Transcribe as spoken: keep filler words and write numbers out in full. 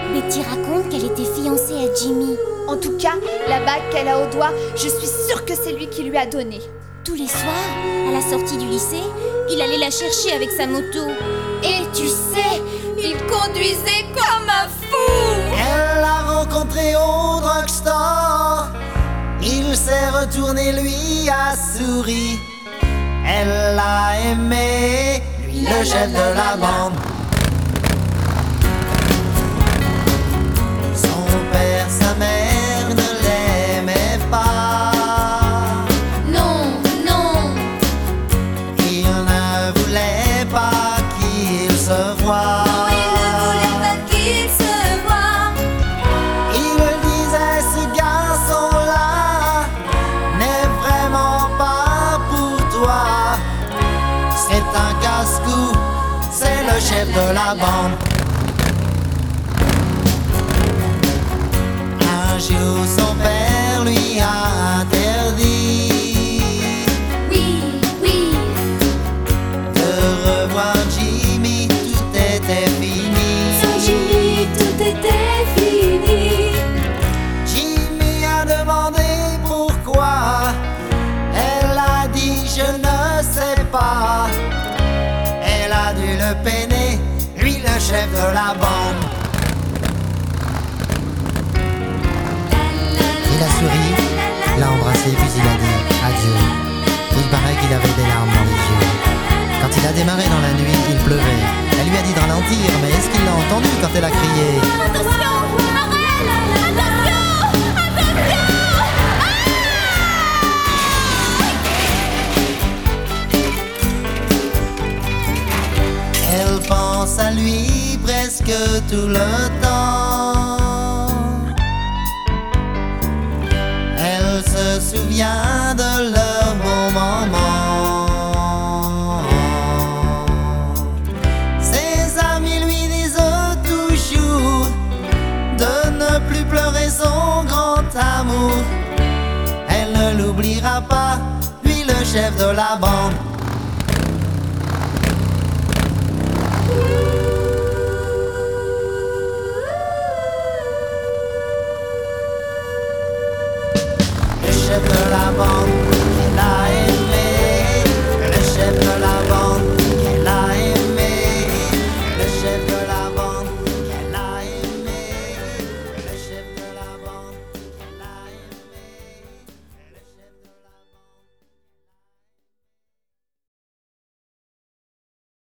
Betty raconte qu'elle était fiancée à Jimmy. En tout cas, la bague qu'elle a au doigt, je suis sûre que c'est lui qui lui a donné. Tous les soirs, à la sortie du lycée, il allait la chercher avec sa moto. Et tu sais, il conduisait comme un fou. Elle l'a rencontré au drugstore. Il s'est retourné, lui a souri. Elle l'a aimé, lui le chef de la bande. Son père, sa mère ne l'aimait pas. Non, non. Il ne voulait pas qu'il se voie. Non, il ne voulait pas qu'il se voie. Il le disait, ce garçon-là n'est vraiment pas pour toi. C'est un casse-cou, c'est le chef de la bande. Un jour son père lui a interdit Oui, oui. de revoir Jimmy, tout était fini. Sans Jimmy, tout était fini. Jimmy a demandé pourquoi. Elle a dit je ne sais pas. Elle a dû le peiner, lui le chef de la bande. Il a souri, l'a embrassé puis il a dit adieu. Il paraît qu'il avait des larmes dans les yeux. Quand il a démarré dans la nuit, il pleuvait. Elle lui a dit de ralentir, mais est-ce qu'il l'a entendu quand elle a crié? Attention, arrête. Attention, Elle pense à lui presque tout le temps. Elle se souvient de leurs bons moments. Ses amis lui disent toujours de ne plus pleurer son grand amour. Elle ne l'oubliera pas, lui le chef de la bande.